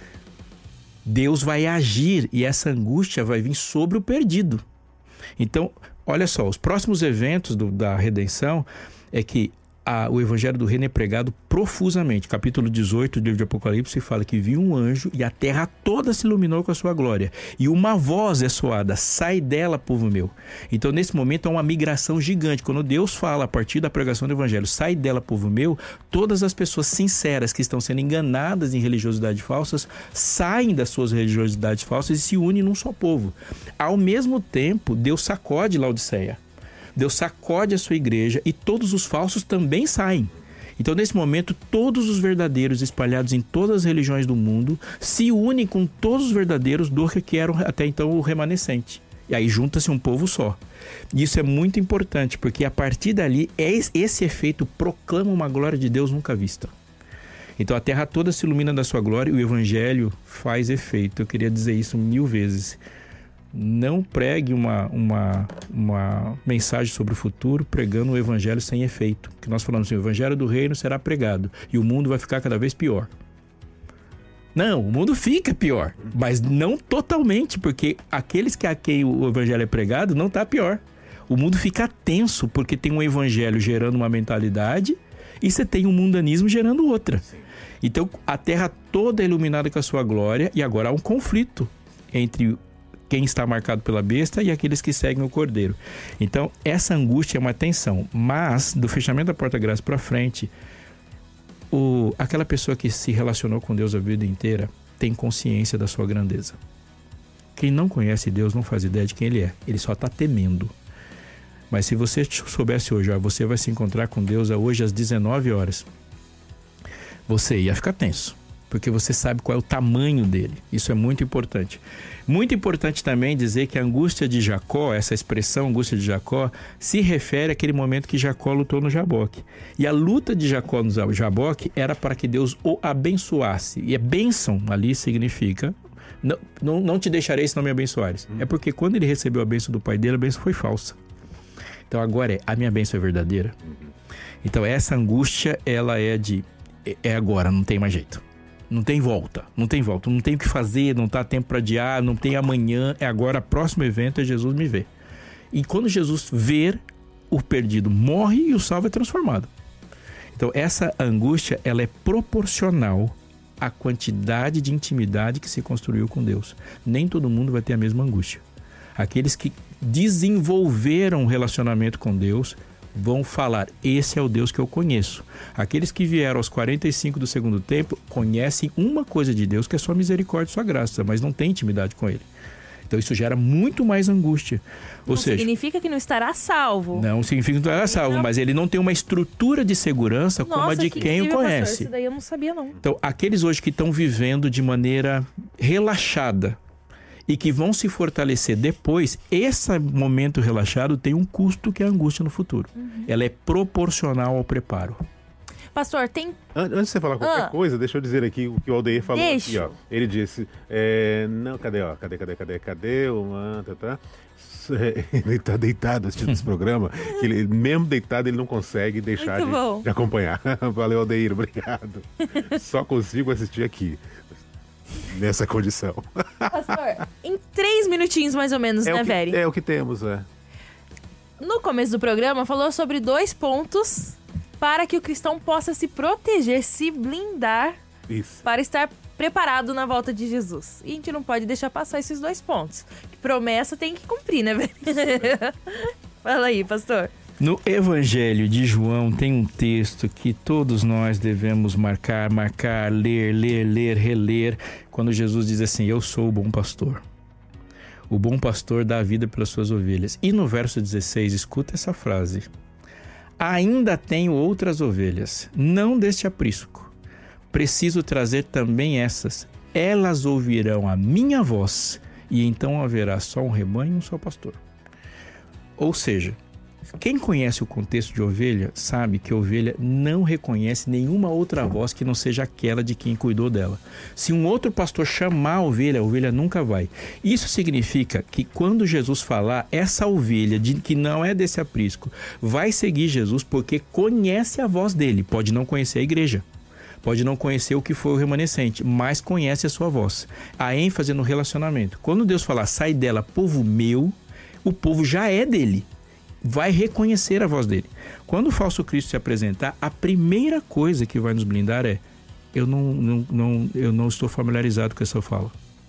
Deus vai agir e essa angústia vai vir sobre o perdido. Então, olha só, os próximos eventos da redenção é que o evangelho do reino é pregado profusamente. Capítulo 18 do livro de Apocalipse fala que viu um anjo e a terra toda se iluminou com a sua glória. E uma voz é soada, sai dela, povo meu. Então, nesse momento, há uma migração gigante. Quando Deus fala, a partir da pregação do evangelho, sai dela, povo meu, todas as pessoas sinceras que estão sendo enganadas em religiosidades falsas, saem das suas religiosidades falsas e se unem num só povo. Ao mesmo tempo, Deus sacode Laodiceia. Deus sacode a sua igreja e todos os falsos também saem. Então, nesse momento, todos os verdadeiros espalhados em todas as religiões do mundo se unem com todos os verdadeiros do que eram até então o remanescente. E aí junta-se um povo só. E isso é muito importante, porque a partir dali, esse efeito proclama uma glória de Deus nunca vista. Então, a terra toda se ilumina da sua glória e o evangelho faz efeito. Eu queria dizer isso 1000 vezes. Não pregue uma mensagem sobre o futuro pregando o evangelho sem efeito. Que nós falamos assim, o evangelho do reino será pregado e o mundo vai ficar cada vez pior. Não, o mundo fica pior, mas não totalmente, porque aqueles que a quem o evangelho é pregado não está pior. O mundo fica tenso porque tem um evangelho gerando uma mentalidade e você tem um mundanismo gerando outra. Sim. Então a terra toda é iluminada com a sua glória e agora há um conflito entre quem está marcado pela besta e aqueles que seguem o cordeiro. Então essa angústia é uma tensão, mas do fechamento da porta-graça para frente, aquela pessoa que se relacionou com Deus a vida inteira tem consciência da sua grandeza. Quem não conhece Deus não faz ideia de quem Ele é, ele só está temendo. Mas se você soubesse hoje, você vai se encontrar com Deus hoje às 19 horas, você ia ficar tenso, porque você sabe qual é o tamanho dele. Isso é muito importante. Muito importante também dizer que a angústia de Jacó, essa expressão angústia de Jacó, se refere àquele momento que Jacó lutou no Jaboque. E a luta de Jacó no Jaboque era para que Deus o abençoasse. E a bênção ali significa, não te deixarei se não me abençoares. É porque quando ele recebeu a bênção do pai dele, a bênção foi falsa. Então agora a minha bênção é verdadeira. Então essa angústia, ela é agora, não tem mais jeito. Não tem volta, não tem o que fazer, não está tempo para adiar, não tem amanhã, é agora, o próximo evento é Jesus me ver. E quando Jesus ver, o perdido morre e o salvo é transformado. Então essa angústia, ela é proporcional à quantidade de intimidade que se construiu com Deus. Nem todo mundo vai ter a mesma angústia. Aqueles que desenvolveram um relacionamento com Deus vão falar, esse é o Deus que eu conheço. Aqueles que vieram aos 45 do segundo tempo conhecem uma coisa de Deus, que é sua misericórdia e sua graça, mas não tem intimidade com Ele. Então isso gera muito mais angústia. Ou seja, significa que não estará salvo. Não significa que não estará salvo, mas ele não tem uma estrutura de segurança como a de quem o conhece. Pastor, isso daí eu não sabia não. Então aqueles hoje que estão vivendo de maneira relaxada, e que vão se fortalecer depois, esse momento relaxado tem um custo que é a angústia no futuro. Ela é proporcional ao preparo. Pastor, tem... Antes de você falar qualquer coisa, deixa eu dizer aqui o que o Aldeir falou. Aqui, ó. Ele disse, não, cadê o tá? Ele tá deitado assistindo esse programa, que ele, mesmo deitado, ele não consegue deixar de acompanhar. Valeu, Aldeir, obrigado. Só consigo assistir aqui. Nessa condição. Pastor, em 3 minutinhos mais ou menos, né, Veri? É o que temos, No começo do programa, falou sobre 2 pontos para que o cristão possa se proteger, se blindar para estar preparado na volta de Jesus. E a gente não pode deixar passar esses 2 pontos. Que promessa tem que cumprir, né, Veri? Fala aí, pastor. No Evangelho de João tem um texto que todos nós devemos marcar, ler, reler, quando Jesus diz assim, eu sou o bom pastor. O bom pastor dá a vida pelas suas ovelhas. E no verso 16, escuta essa frase. Ainda tenho outras ovelhas, não deste aprisco. Preciso trazer também essas. Elas ouvirão a minha voz e então haverá só um rebanho e um só pastor. Ou seja, quem conhece o contexto de ovelha sabe que a ovelha não reconhece nenhuma outra voz que não seja aquela de quem cuidou dela. Se um outro pastor chamar a ovelha nunca vai. Isso significa que quando Jesus falar, essa ovelha que não é desse aprisco vai seguir Jesus porque conhece a voz dele. Pode não conhecer a igreja, pode não conhecer o que foi o remanescente, mas conhece a sua voz. A ênfase no relacionamento. Quando Deus falar, sai dela, povo meu, o povo já é dele. Vai reconhecer a voz dele. Quando o falso Cristo se apresentar, a primeira coisa que vai nos blindar é eu não estou familiarizado com essa fala.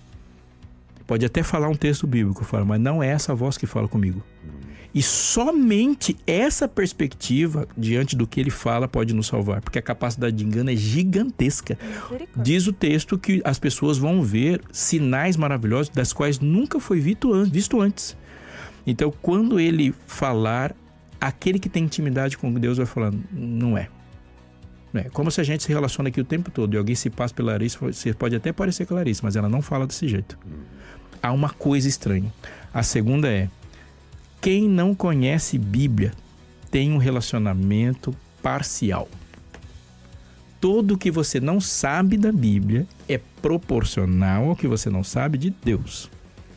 Pode até falar um texto bíblico, mas não é essa voz que fala comigo. E somente essa perspectiva, diante do que ele fala, pode nos salvar. Porque a capacidade de engano é gigantesca. Diz o texto que as pessoas vão ver sinais maravilhosos das quais nunca foi visto antes. Então, quando ele falar, aquele que tem intimidade com Deus vai falar, não é. Não é. Como se a gente se relaciona aqui o tempo todo e alguém se passa pela Larissa, você pode até parecer Clarice, mas ela não fala desse jeito. Há uma coisa estranha. A segunda é, quem não conhece Bíblia tem um relacionamento parcial. Tudo que você não sabe da Bíblia é proporcional ao que você não sabe de Deus.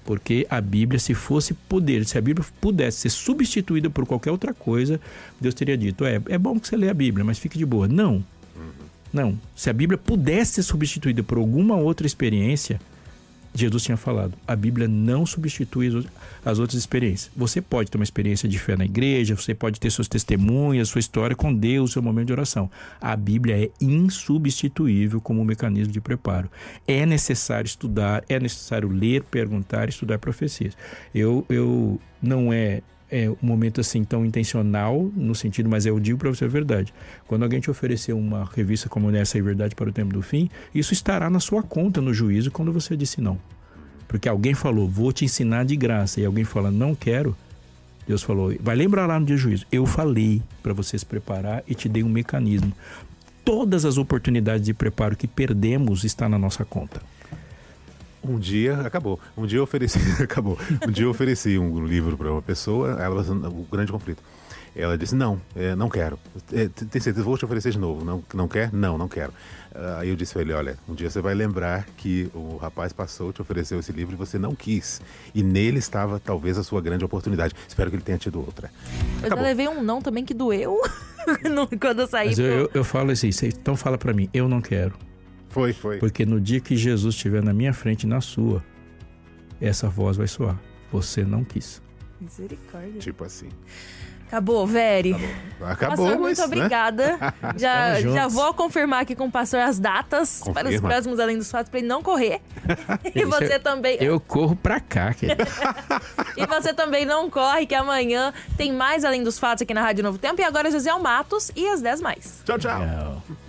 Porque a Bíblia, se a Bíblia pudesse ser substituída por qualquer outra coisa, Deus teria dito, é bom que você lê a Bíblia, mas fique de boa. Não. Não. Se a Bíblia pudesse ser substituída por alguma outra experiência, Jesus tinha falado, a Bíblia não substitui as outras experiências. Você pode ter uma experiência de fé na igreja, você pode ter seus testemunhos, sua história com Deus, seu momento de oração. A Bíblia é insubstituível como um mecanismo de preparo. É necessário estudar, é necessário ler, perguntar, estudar profecias. Eu não é um momento assim tão intencional no sentido, mas eu digo para você a verdade. Quando alguém te oferecer uma revista como essa, Verdade para o Tempo do Fim, isso estará na sua conta no juízo quando você disse não. Porque alguém falou, vou te ensinar de graça, e alguém fala, não quero. Deus falou, vai lembrar lá no dia do juízo, eu falei para você se preparar e te dei um mecanismo. Todas as oportunidades de preparo que perdemos estão na nossa conta. Um dia eu ofereci um livro para uma pessoa, o grande conflito. Ela disse, não quero. Tem certeza, vou te oferecer de novo. Não quer? Não quero. Aí eu disse para ele, olha, um dia você vai lembrar que o rapaz te ofereceu esse livro e você não quis. E nele estava talvez a sua grande oportunidade. Espero que ele tenha tido outra. Eu já levei um não também que doeu quando eu saí. Mas eu falo assim, então fala para mim, eu não quero. Foi. Porque no dia que Jesus estiver na minha frente e na sua, essa voz vai soar. Você não quis. Misericórdia. Tipo assim. Acabou, Veri. Acabou. Pastor, muito obrigada. Né? Já vou confirmar aqui com o pastor as datas para os próximos Além dos Fatos, para ele não correr. E você também. Eu corro pra cá, querido. E você também não corre, que amanhã tem mais Além dos Fatos aqui na Rádio Novo Tempo. E agora José Matos e as 10 mais. Tchau.